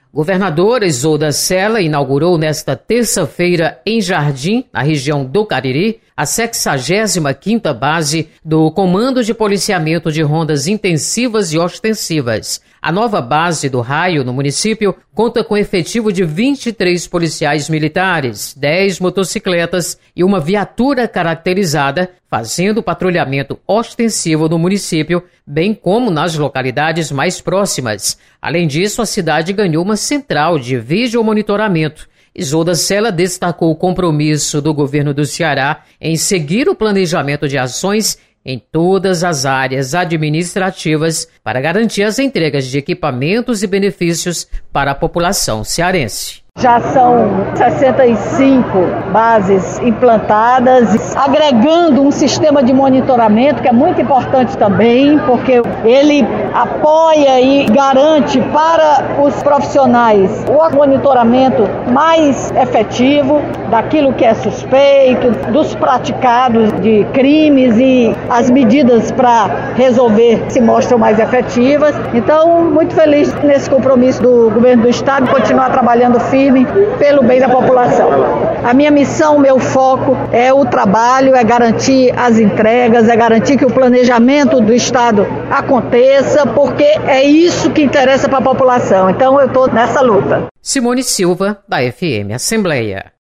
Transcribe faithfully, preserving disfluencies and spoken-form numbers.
Governadora Isolda Sela inaugurou nesta terça-feira em Jardim, na região do Cariri, a sexagésima quinta base do Comando de Policiamento de Rondas Intensivas e Ostensivas. A nova base do Raio, no município, conta com efetivo de vinte e três policiais militares, dez motocicletas e uma viatura caracterizada, fazendo patrulhamento ostensivo no município, bem como nas localidades mais próximas. Além disso, a cidade ganhou uma central de videomonitoramento. Isolda Sela destacou o compromisso do governo do Ceará em seguir o planejamento de ações em todas as áreas administrativas para garantir as entregas de equipamentos e benefícios para a população cearense. Já são sessenta e cinco bases implantadas, agregando um sistema de monitoramento que é muito importante também, porque ele apoia e garante para os profissionais o monitoramento mais efetivo daquilo que é suspeito, dos praticados de crimes, e as medidas para resolver se mostram mais efetivas. Então, muito feliz nesse compromisso do governo do estado de continuar trabalhando firme pelo bem da população. A minha missão, meu foco é o trabalho, é garantir as entregas, é garantir que o planejamento do estado aconteça, porque é isso que interessa para a população. Então eu estou nessa luta. Simone Silva, da F M Assembleia.